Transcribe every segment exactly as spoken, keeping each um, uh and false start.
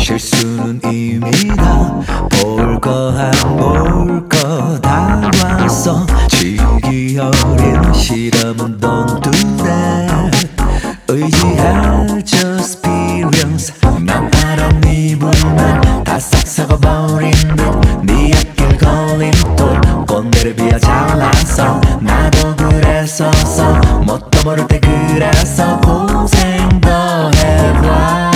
실수는 이미 다볼 거 안 볼 거 다 봤어. 지기 어린 실험은 don't do that. 의지할 just experience. 난 알아 네 불만 다 싹 썩어버린 듯네 앞길 걸림돌 꼰대를 비워 잘났어. 나도 그랬었어. 뭣도 모를 때 그래서 고생 더 해봐.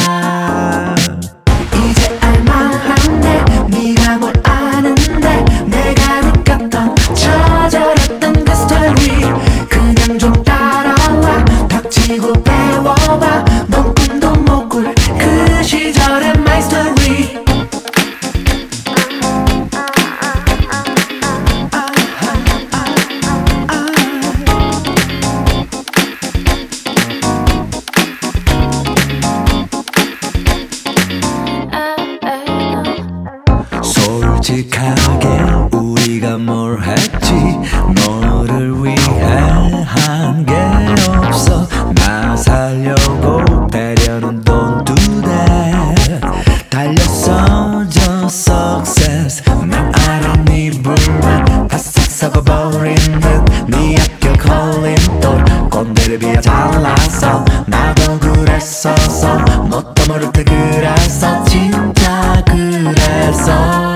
이제 알만한데 네가 뭘 아는데 내가 느꼈던 처절했던 그 스토리 그냥 좀 따라와. 닥치고 배워봐. 넌 꿈도 못 꿀 그 시절의 my story. 솔직하게 우리가 뭘 했지. 너를 위해 한 게 없어. 나 살려고 배려는 don't do that. 달렸어 just success. 난 알아 네 불만 다 싹 썩어버린 듯네 앞길 걸림돌 꼰대를 비워 잘났어. 나도 그랬었어. 뭣도 모를 때 그랬어. 진짜 그랬어.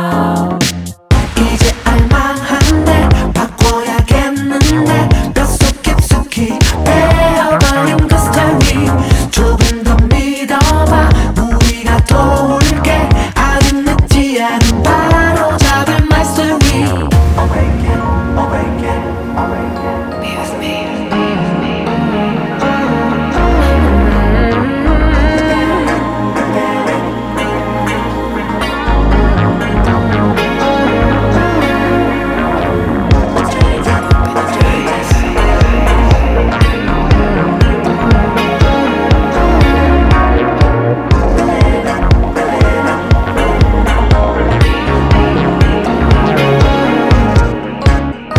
이제 알만한데 바꿔야겠는데 뼛속 깊숙이 베어버린 그 스토리 조금 더 믿어봐. 우리가 도울게. 아직 늦지 않은 바로 잡을 my story. Awaken, awaken, awaken. Be with me.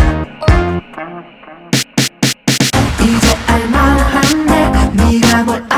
이제 알만한데 네가 뭘